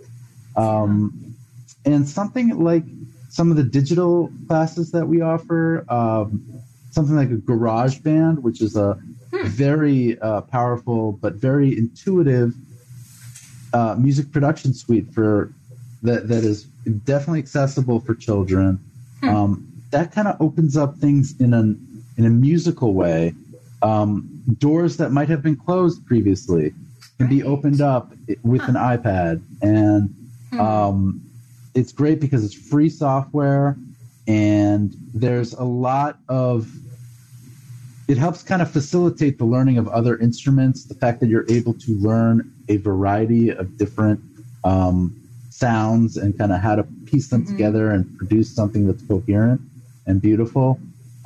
And something like some of the digital classes that we offer, something like a GarageBand, which is a very powerful but very intuitive music production suite that is definitely accessible for children. That kind of opens up things in a musical way. Doors that might have been closed previously can be opened up with an iPad. And it's great because it's free software, and there's a lot of... It helps kind of facilitate the learning of other instruments, the fact that you're able to learn a variety of different sounds and kind of how to piece them together and produce something that's coherent and beautiful.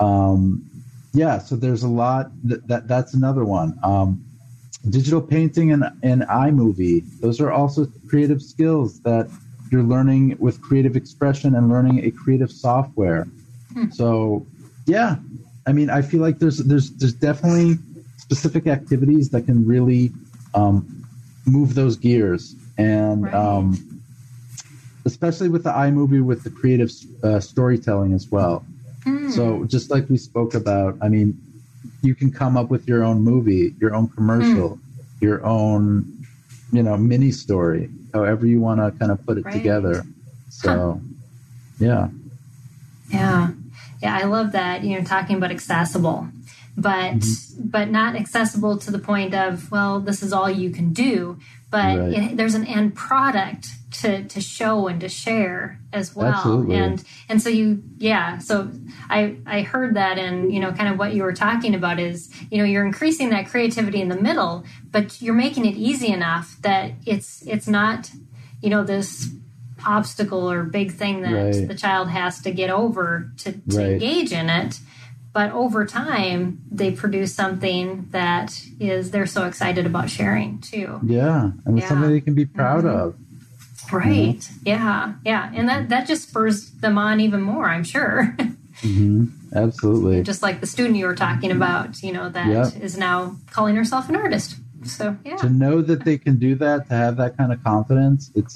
So there's a lot. That's another one. Digital painting and iMovie, those are also creative skills that you're learning with creative expression and learning a creative software. So, yeah, I mean, I feel like there's definitely specific activities that can really move those gears, and especially with the iMovie, with the creative storytelling as well. So just like we spoke about, I mean, you can come up with your own movie, your own commercial, your own, mini story, however you want to kind of put it together. So, yeah. I love that, talking about accessible, but not accessible to the point of, well, this is all you can do, but there's an end product to show and to share as well. Absolutely. And so I heard that, and kind of what you were talking about is, you're increasing that creativity in the middle, but you're making it easy enough that it's not, this obstacle or big thing that the child has to get over to engage in it. But over time, they produce something that they're so excited about sharing too. Yeah, and it's something they can be proud of. Right. Yeah. And that just spurs them on even more, I'm sure. Absolutely. Just like the student you were talking about, that is now calling herself an artist. So, to know that they can do that, to have that kind of confidence, it's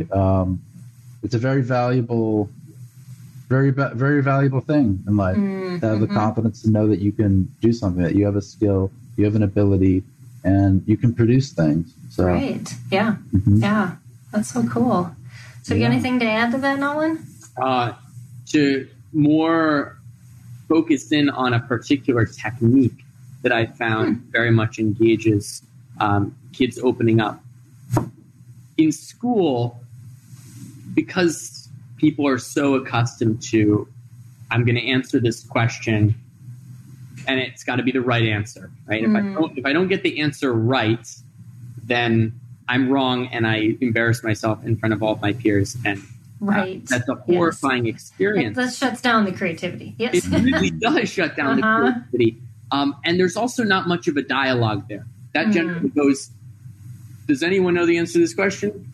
a very valuable, very valuable thing in life. To have the confidence to know that you can do something, that you have a skill, you have an ability, and you can produce things. So, yeah, that's so cool. So, you got anything to add to that, Nolan? To more focus in on a particular technique that I found very much engages kids opening up. In school, because people are so accustomed to, I'm going to answer this question, and it's got to be the right answer, right? If I don't get the answer right, then I'm wrong, and I embarrass myself in front of all of my peers, and that's a horrifying experience. That shuts down the creativity. Yes, it really does shut down the creativity. And there's also not much of a dialogue there. That generally goes, does anyone know the answer to this question?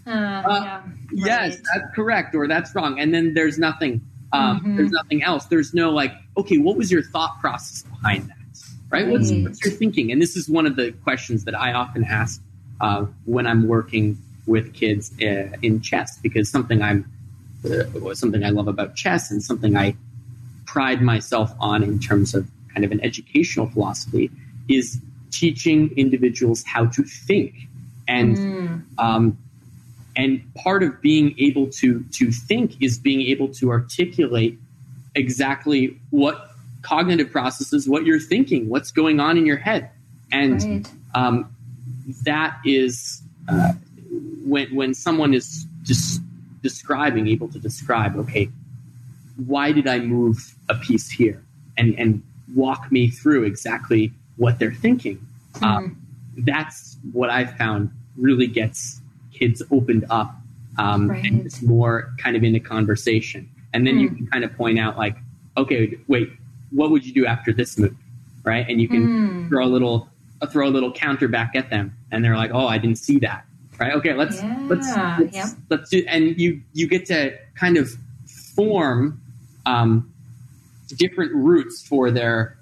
Yes, that's correct, or that's wrong. And then there's nothing. There's nothing else. There's no okay, what was your thought process behind that? Right? What's your thinking? And this is one of the questions that I often ask when I'm working with kids in chess, because something I love about chess, and something I pride myself on in terms of kind of an educational philosophy, is teaching individuals how to think. And part of being able to think is being able to articulate exactly what cognitive processes, what you're thinking, what's going on in your head. And that is when someone is just able to describe, okay, why did I move a piece here? And walk me through exactly what they're thinking. That's what I found really gets kids opened up and it's more kind of into conversation. And then you can kind of point out okay, wait, what would you do after this move? Right. And you can throw a little counter back at them, and they're like, oh, I didn't see that. Right. Okay. Let's do, and you get to kind of form, different routes for their,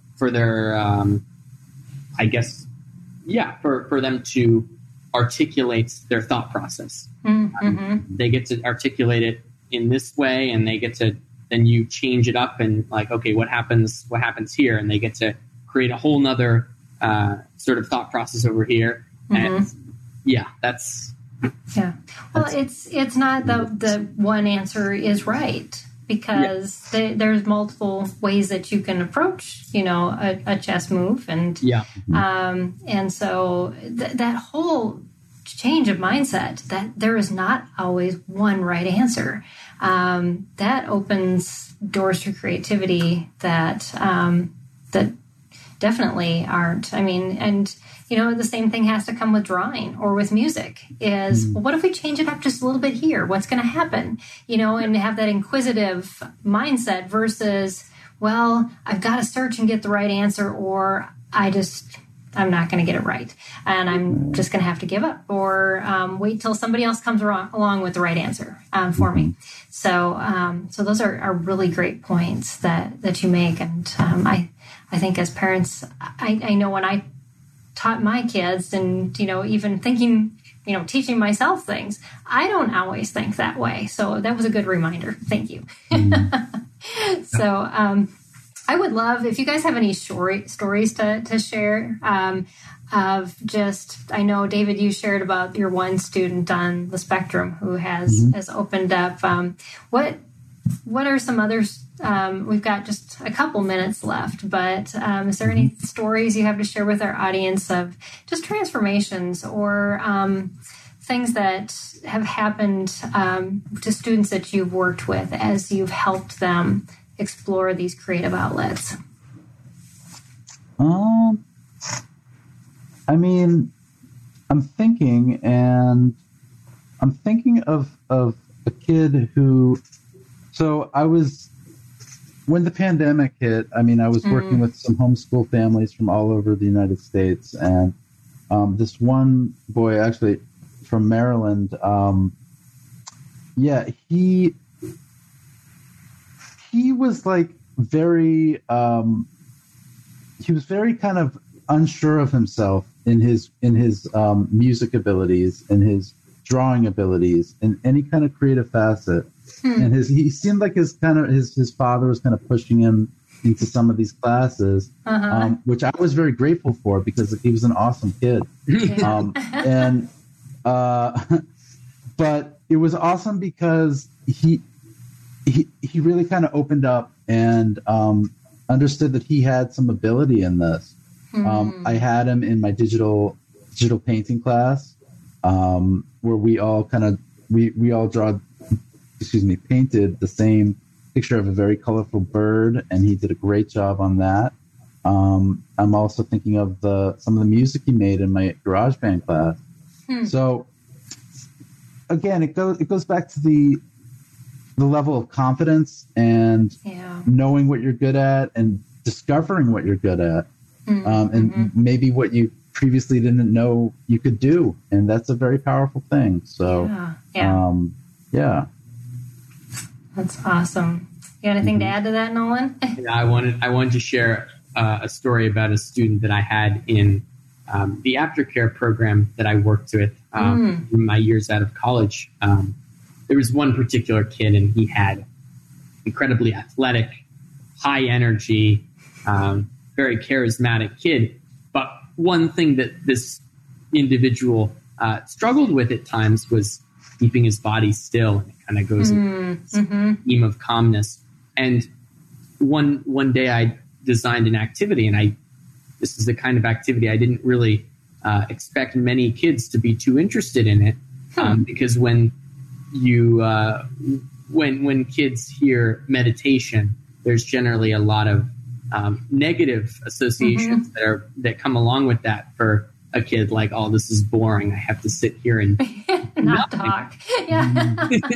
I guess, for them to articulate their thought process. They get to articulate it in this way, and they get to, then you change it up and like, okay, what happens here? And they get to create a whole nother sort of thought process over here. And that's. Yeah. Well, it's not the one answer is right, because there's multiple ways that you can approach, a chess move. And, and so that whole change of mindset, that there is not always one right answer, that opens doors to creativity that definitely aren't. I mean, and the same thing has to come with drawing or with music is, well, what if we change it up just a little bit here? What's going to happen? And have that inquisitive mindset versus, well, I've got to search and get the right answer, or I'm not going to get it right, and I'm just going to have to give up, or wait till somebody else comes along with the right answer for me. So those are really great points that you make, and I think as parents, I know when I taught my kids, and even thinking, teaching myself things, I don't always think that way. So that was a good reminder. Thank you. So I would love if you guys have any stories to share of just, I know, David, you shared about your one student on the spectrum who has opened up. What are some others? We've got just a couple minutes left, but is there any stories you have to share with our audience of just transformations or things that have happened to students that you've worked with as you've helped them explore these creative outlets? I mean, I'm thinking of a kid who, so when the pandemic hit, I mean, I was working with some homeschool families from all over the United States, and this one boy, actually from Maryland, he was like very, he was very kind of unsure of himself in his music abilities, in his drawing abilities, in any kind of creative facet. And he seemed like his father was kind of pushing him into some of these classes, which I was very grateful for because he was an awesome kid. But it was awesome because he really kind of opened up and understood that he had some ability in this. I had him in my digital painting class, where we all painted the same picture of a very colorful bird, and he did a great job on that. I'm also thinking of some of the music he made in my GarageBand class. So again, it goes back to the level of confidence and knowing what you're good at and discovering what you're good at, and maybe what you previously didn't know you could do, and that's a very powerful thing. So that's awesome. You got anything to add to that, Nolan? I wanted to share a story about a student that I had in the aftercare program that I worked with in my years out of college. There was one particular kid, and he had incredibly athletic, high energy, very charismatic kid. But one thing that this individual struggled with at times was keeping his body still. And it kind of goes into this theme of calmness. And one day I designed an activity, and this is the kind of activity I didn't really expect many kids to be too interested in it, because when kids hear meditation, there's generally a lot of negative associations that come along with that for a kid like, oh, this is boring. I have to sit here and not talk. Yeah.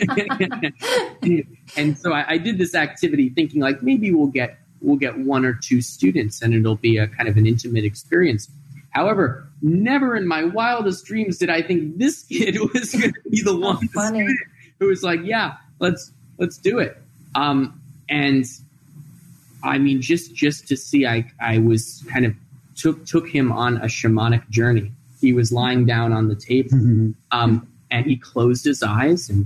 And so I did this activity thinking like maybe we'll get 1 or 2 students and it'll be a kind of an intimate experience. However, never in my wildest dreams did I think this kid was going to be the one who was like, yeah, let's do it. And I mean, just to see, I was kind of took him on a shamanic journey. He was lying down on the table, and he closed his eyes, and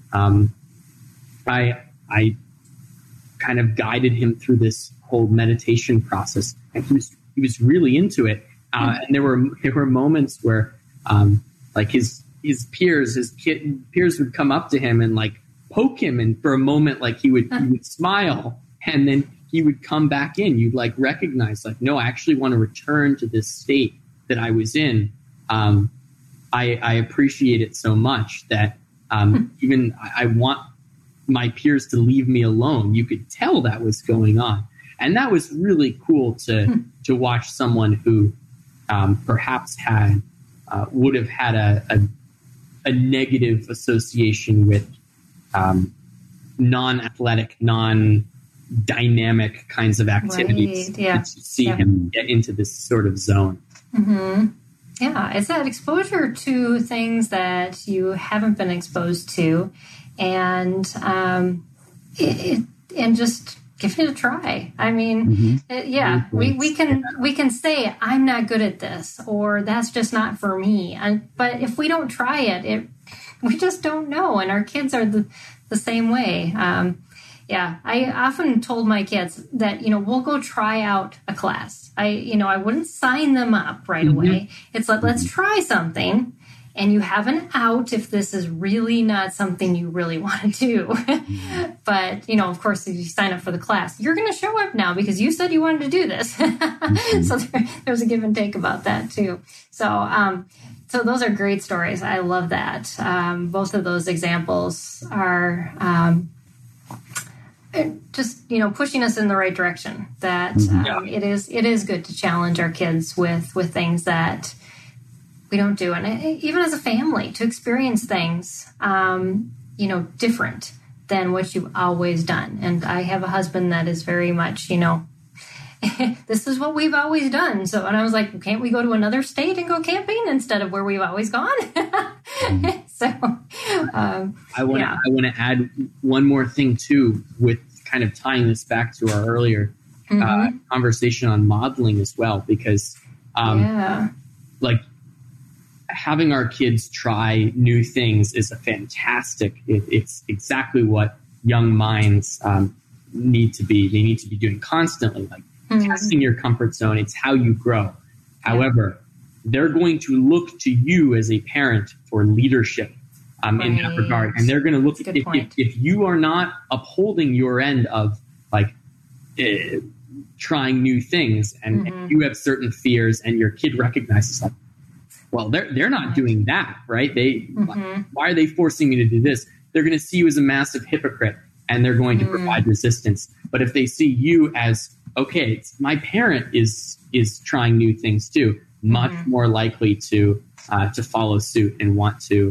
I kind of guided him through this whole meditation process, and he was really into it. And there were moments where, like his peers would come up to him and like poke him, and for a moment, like he would smile, and then he would come back in. You'd like recognize, like, no, I actually want to return to this state that I was in. I appreciate it so much that even I want my peers to leave me alone. You could tell that was going on, and that was really cool to watch someone who perhaps would have had a negative association with non-athletic, non-dynamic kinds of activities. Right, yeah. To see him get into this sort of zone. Mm-hmm. Yeah, it's that exposure to things that you haven't been exposed to, and just give it a try. I mean, we can say I'm not good at this, or that's just not for me. But if we don't try it, we just don't know. And our kids are the same way. I often told my kids that, we'll go try out a class. I wouldn't sign them up right away. It's like, let's try something. And you have an out if this is really not something you really want to do. But, of course, if you sign up for the class, you're going to show up now because you said you wanted to do this. So there's a give and take about that, too. So those are great stories. I love that. Both of those examples are just, pushing us in the right direction. That it is good to challenge our kids with things that we don't do. And even as a family, to experience things, different than what you've always done. And I have a husband that is very much, this is what we've always done. So, and I was like, can't we go to another state and go camping instead of where we've always gone? So, I want to add one more thing too, with kind of tying this back to our earlier conversation on modeling as well, because like having our kids try new things is a fantastic. It's exactly what young minds need to be. They need to be doing constantly, like testing your comfort zone. It's how you grow. However, they're going to look to you as a parent for leadership in that regard. And they're going to look if you are not upholding your end of like trying new things and you have certain fears and your kid recognizes like, well, they're not doing that, right? Why are they forcing me to do this? They're going to see you as a massive hypocrite and they're going to provide resistance. But if they see you as, okay, my parent is trying new things too, much more likely to follow suit and want to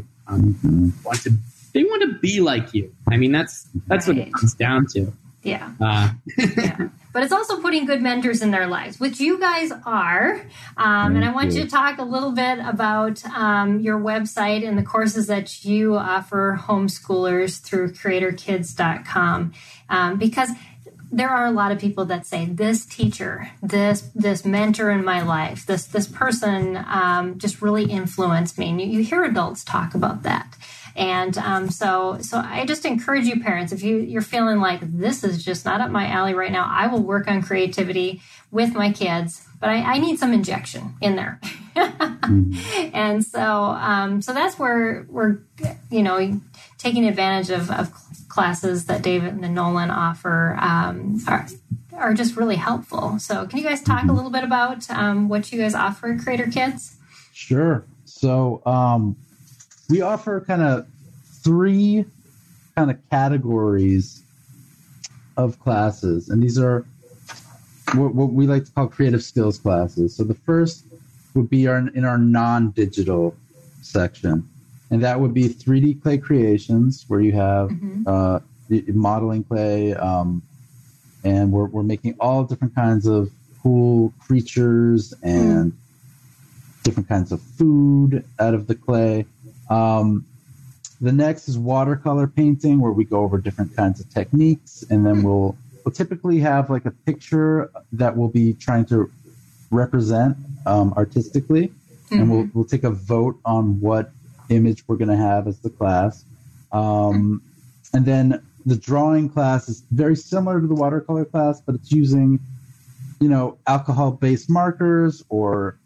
be like you. I mean, that's what it comes down to. Yeah. But it's also putting good mentors in their lives, which you guys are. And I want you to talk a little bit about your website and the courses that you offer homeschoolers through creatorkids.com. Because there are a lot of people that say this teacher, this mentor in my life, this person just really influenced me. And you hear adults talk about that. And so I just encourage you parents, if you're feeling like this is just not up my alley right now, I will work on creativity with my kids, but I need some injection in there. And so that's where we're, taking advantage of classes that David and Nolan offer are just really helpful. So can you guys talk a little bit about what you guys offer at Creator Kids? Sure. So we offer kind of 3 kind of categories of classes, and these are what we like to call creative skills classes. So the first would be in our non-digital section. And that would be 3D clay creations, where you have modeling clay, and we're making all different kinds of cool creatures and different kinds of food out of the clay. The next is watercolor painting, where we go over different kinds of techniques, and then we'll typically have like a picture that we'll be trying to represent artistically, and we'll take a vote on what image we're going to have as the class. And then the drawing class is very similar to the watercolor class, but it's using, alcohol-based markers or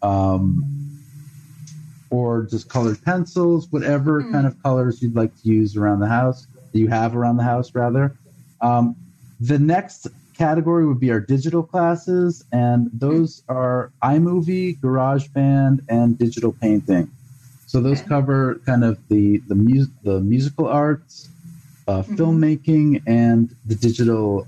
just colored pencils, whatever kind of colors you'd like to use around the house, that you have around the house, rather. The next category would be our digital classes, and those are iMovie, GarageBand, and digital painting. So those cover kind of the musical arts, filmmaking, and the digital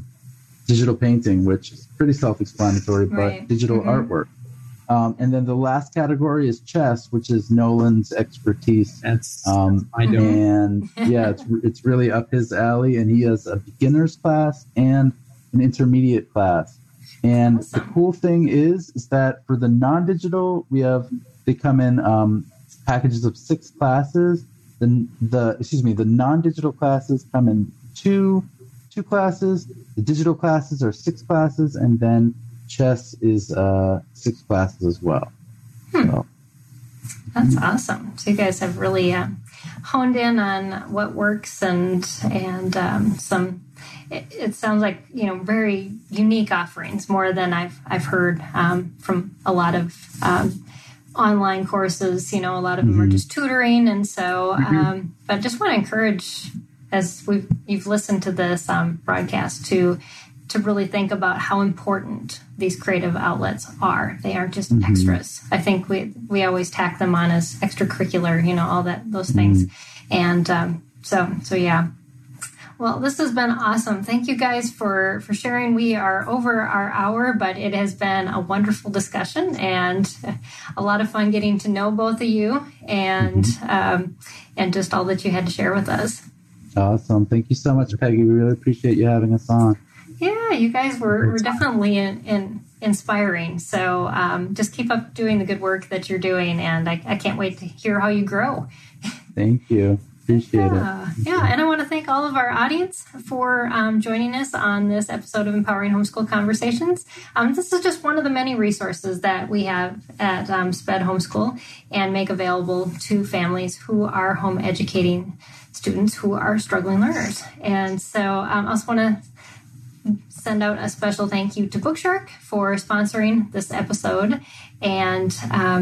painting, which is pretty self-explanatory, but digital artwork. And then the last category is chess, which is Nolan's expertise. That's my domain. And it's really up his alley. And he has a beginner's class and an intermediate class. And the cool thing is that for the non-digital, they come in packages of 6 classes. The non-digital classes come in two classes. The digital classes are 6 classes, and then chess is 6 classes as well. So. That's awesome. So you guys have really honed in on what works and some. It sounds like very unique offerings, more than I've heard from a lot of online courses. A lot of them are just tutoring, and so. But I just want to encourage, as you've listened to this broadcast, to really think about how important these creative outlets are. They aren't just extras. I think we always tack them on as extracurricular, all those things. And so yeah. Well, this has been awesome. Thank you guys for sharing. We are over our hour, but it has been a wonderful discussion and a lot of fun getting to know both of you and just all that you had to share with us. Awesome. Thank you so much, Peggy. We really appreciate you having us on. Yeah, you guys were definitely inspiring. So just keep up doing the good work that you're doing, and I can't wait to hear how you grow. Thank you. Appreciate it. Yeah, and I want to thank all of our audience for joining us on this episode of Empowering Homeschool Conversations. This is just one of the many resources that we have at SPED Homeschool and make available to families who are home educating students who are struggling learners. And so I also want to send out a special thank you to Bookshark for sponsoring this episode. And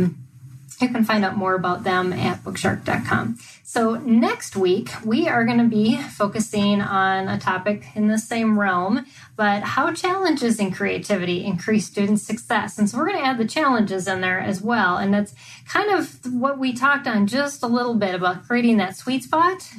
you can find out more about them at bookshark.com. So next week, we are going to be focusing on a topic in the same realm, but how challenges in creativity increase student success. And so we're going to add the challenges in there as well. And that's kind of what we talked on just a little bit about, creating that sweet spot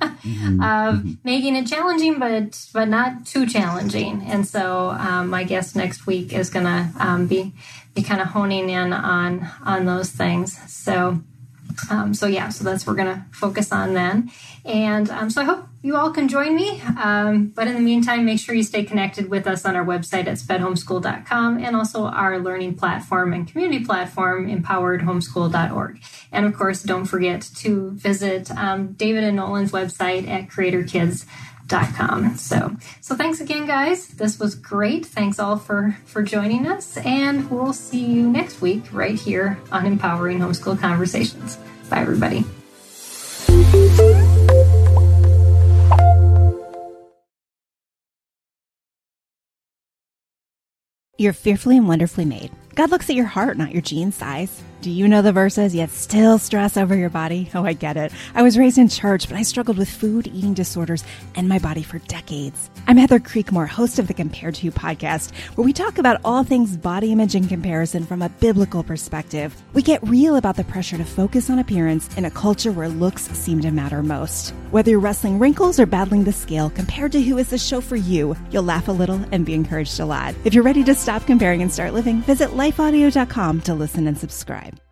of making it challenging, but not too challenging. And so my guest next week is going to be kind of honing in on those things. So that's what we're going to focus on then. And so I hope you all can join me. But in the meantime, make sure you stay connected with us on our website at spedhomeschool.com and also our learning platform and community platform, empoweredhomeschool.org. And of course, don't forget to visit David and Nolan's website at creatorkids.com. So thanks again, guys. This was great. Thanks all for joining us, and we'll see you next week right here on Empowering Homeschool Conversations. Bye, everybody. You're fearfully and wonderfully made. God looks at your heart, not your jean size. Do you know the verses, yet still stress over your body? Oh, I get it. I was raised in church, but I struggled with food, eating disorders, and my body for decades. I'm Heather Creekmore, host of the Compared to You podcast, where we talk about all things body image and comparison from a biblical perspective. We get real about the pressure to focus on appearance in a culture where looks seem to matter most. Whether you're wrestling wrinkles or battling the scale, Compared to You is the show for you. You'll laugh a little and be encouraged a lot. If you're ready to stop comparing and start living, visit lifeaudio.com to listen and subscribe.